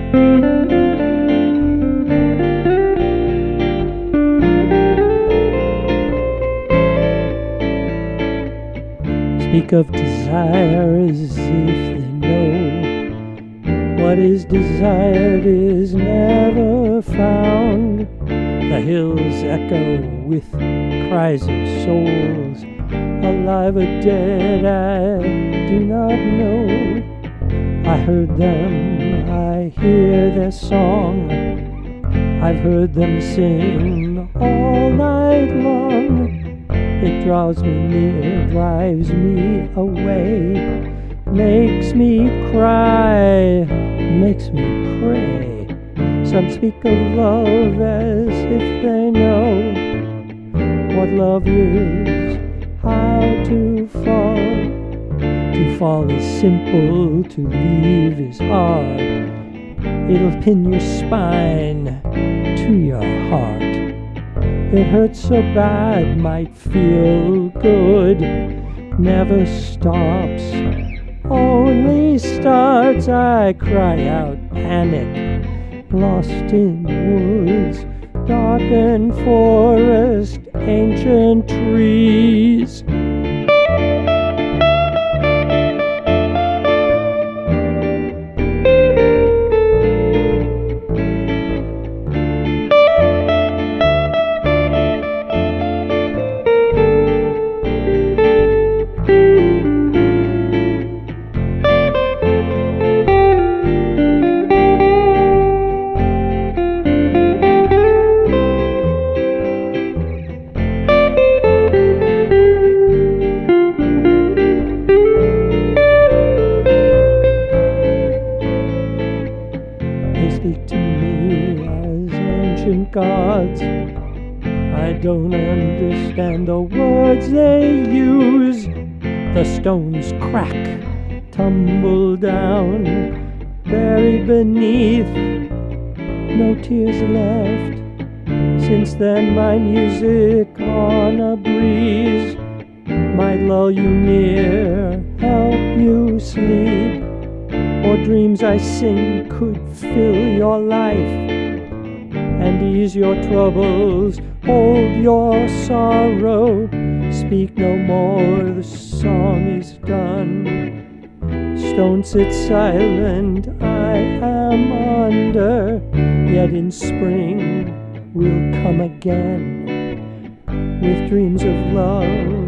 Speak of desire as if they know what is desired is never found. The hills echo with cries of souls, alive or dead, I do not know. I heard them, I hear their song, I've heard them sing all night long. It draws me near, drives me away, makes me cry, makes me pray. Some speak of love as if they know what love is, how to fall. To fall is simple, to leave is hard. It'll pin your spine to your heart. It hurts so bad, might feel good, never stops, only starts. I cry out, panic, lost in woods, darkened forest, ancient trees. They speak to me as ancient gods. I don't understand the words they use. The stones crack, tumble down, buried beneath, no tears left. Since then my music on a breeze might lull you near, help you sleep. Or dreams I sing could fill your life and ease your troubles, hold your sorrow. Speak no more, the song is done. Stone sit silent, I am under, yet in spring will come again with dreams of love.